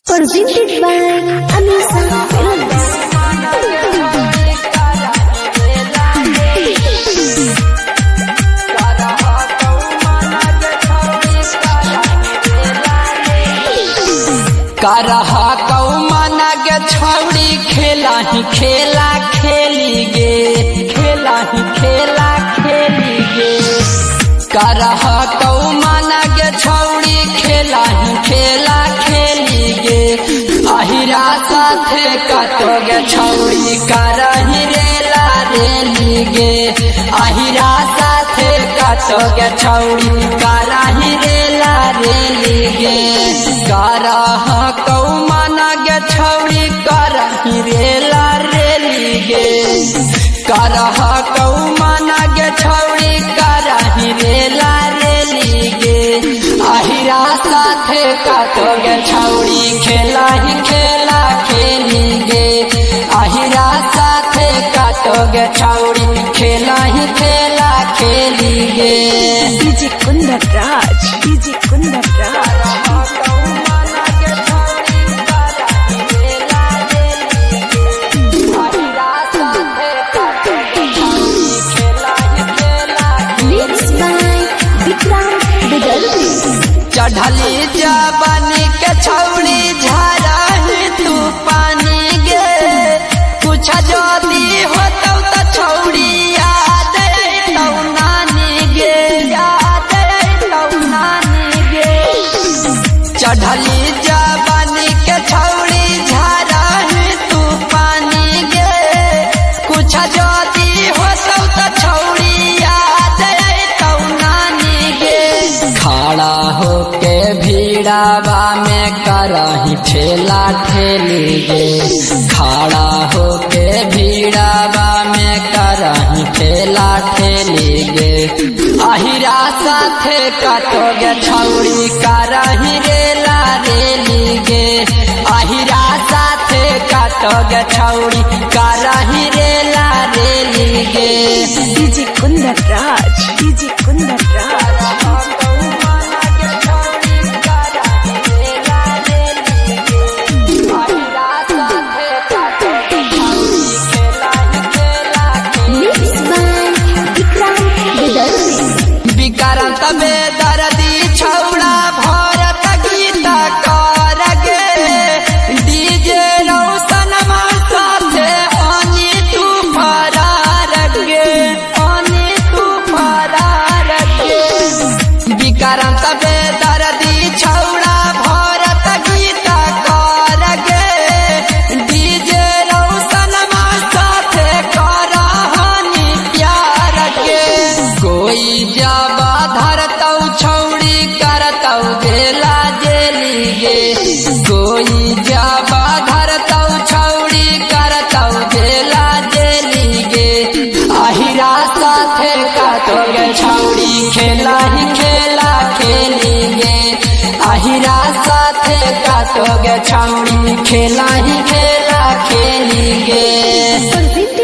Presented by Anisa Films. करहा कौ मना के छौड़ी खेला ही खेला खेली गे खेला ही खेला खेली गे करहा कौ मना के छौड़ी खेला ही खेला खेली गे अहिरा साथे कटोगे छौड़ी करही रेला रेली गे अहिरा साथे कटोगे छौड़ी करही रेला रेली गे करहा कौ मना गे छौड़ी करही रेला रेली गे करहा कौ मना गे छौड़ी करही रेला रेली गे अहिरा साथे कटोगे छौड़ी खेला ही खेला खेली गे अहिरा साथे कटोगे छौड़ी खेला ही खेला खेली गे DJ Kundar Raj, DJ Kundar Raj. Mixed by Vikram Vidalvi. चढ़ली जवानी के छौड़ी झारा तू पानी गे कुछ जदी होतौ त छौड़ी याद अइतौ नानी गे याद अइतौ नानी गे चढ़ली जवानी के छौड़ी झारा तू पानी गे कुछ जदी होतौ त छौड़ी याद अइतौ नानी गे खड़ा होके भीड़ावा में करही ठेला ठेली गे खड़ा होके भीड़ावा में करही ठेला ठेली गे अहिरा साथे कटोगे छौड़ी करही रेला रेली गे अहिरा साथे कटोगे छौड़ी करही रेला रेली गे DJ Kundar Raj, DJ Kundar Raj. Mixed by Vikram Vidalvi. Vikram तबे दर्दी छौड़ा भरत गीत कर गे डीजे रौशन साथे अनि तू फरार गे अनि तू फरार गे विकरम तबे दर्दी छौड़ा भरत गीत कर गे डीजे रौशन साथे करहनी प्यार गे कोई जब धरतौ छौड़ी करतौ गेला जेली गे कोई जब धरतौ छौड़ी करतौ गेला जेली गे अहिरा साथे कटोगे छौड़ी खेला ही खेला खेली गे अहिरा साथे कटोगे छौड़ी खेला ही खेला खेली गे।